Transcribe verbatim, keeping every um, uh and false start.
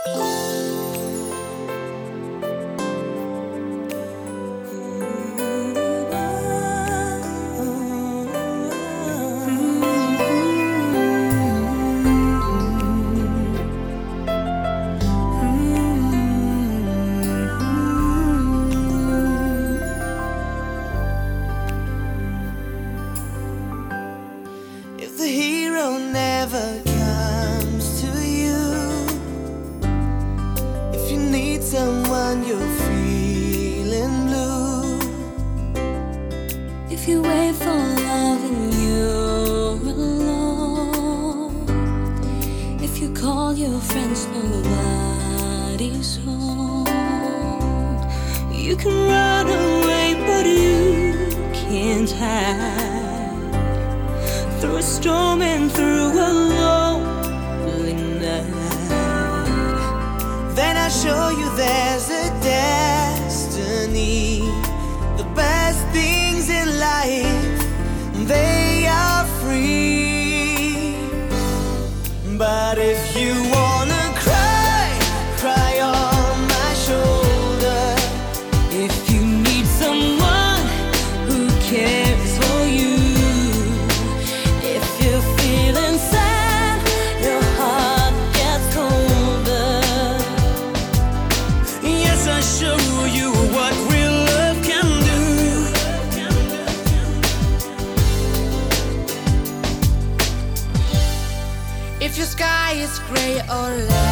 If the hero never comes to you, if you need someone you're feeling blue, if you wait for love and you're alone, if you call your friends nobody's home, you can run away but you can't hide through a storm and through a lonely night. then I show you there's a destiny. The best things in life, they are free. But if you wanna cry, cry on my shoulder. If you need someone who cares for you, if you're feeling sad, your heart gets colder. Yes, I show you what real love can do. If your sky is gray or light,